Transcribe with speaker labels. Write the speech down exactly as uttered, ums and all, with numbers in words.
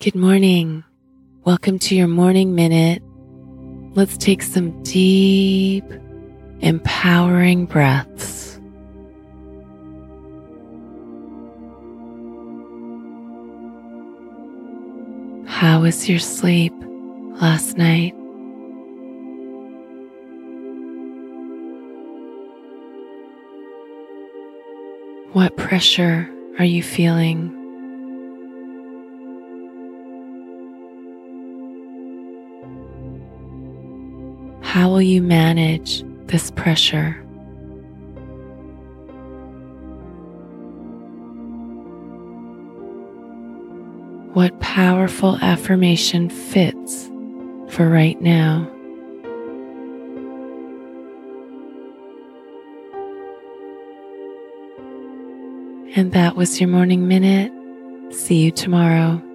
Speaker 1: Good morning. Welcome to your morning minute. Let's take some deep, empowering breaths. How was your sleep last night? What pressure are you feeling? How will you manage this pressure? What powerful affirmation fits for right now? And that was your morning minute. See you tomorrow.